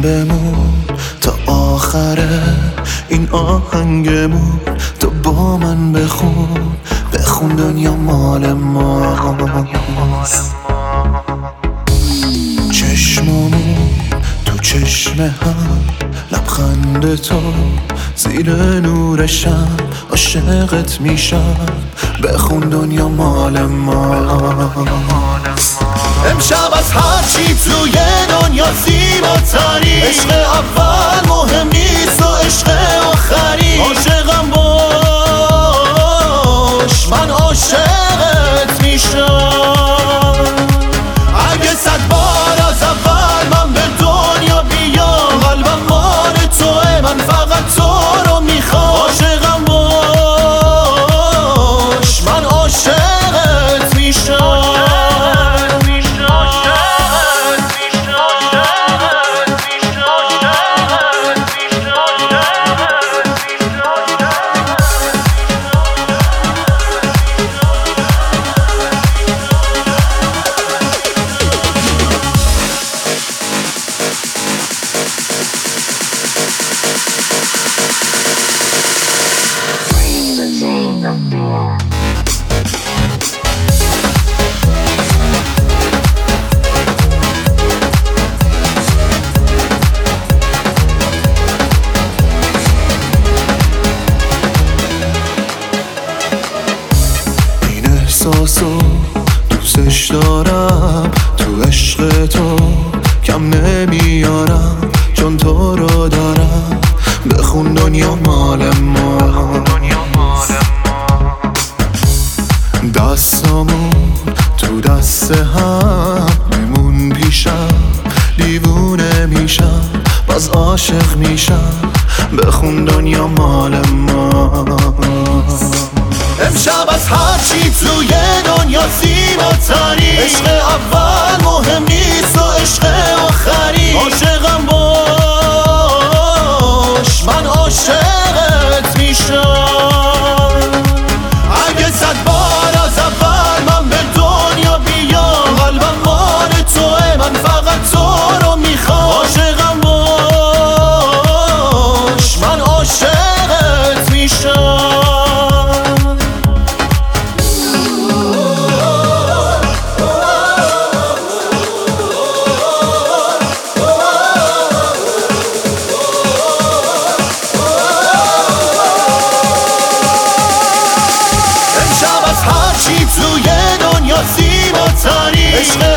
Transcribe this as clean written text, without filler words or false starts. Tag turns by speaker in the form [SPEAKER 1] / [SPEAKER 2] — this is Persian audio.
[SPEAKER 1] بمون تا آخره این آهنگمون، تو با من بخون دنیا مال ماست. چشمامون تو چشم هم، لبخند تو زیر نور شب، عاشقت میشم بخون دنیا مال ماست. امشب از هر چی توی دنیا زیباتری، عشق اول مهم نیست و عشق آخری. عاشقم باش من عاشقت میشم، اگه 100 بار از اول من به دنیا بیام، قلبم مال توه من فقط تو رو میخوام. عاشقم باش من عاشقت میشم. احساسو دوستش دارم، تو عشق تو کم نمیارم، چون تو رو دارم بخون دنیا مال ماست. دستامون تو دست هم میمون پیشم، دیوونه میشم باز عاشق میشم بخون دنیا مال ماست. امشب از هر چی توی دنیا زیباتری، عشق اول مهم نیست و عشق آخری. عاشقم باش من عاشقت میشم، اگه 100 بار از اول من به دنیا بیام، قلبم مال توه من فقط تو رو میخوام. عاشقم باش من عاشقت میشم. توی دنیا زیباتری، عشق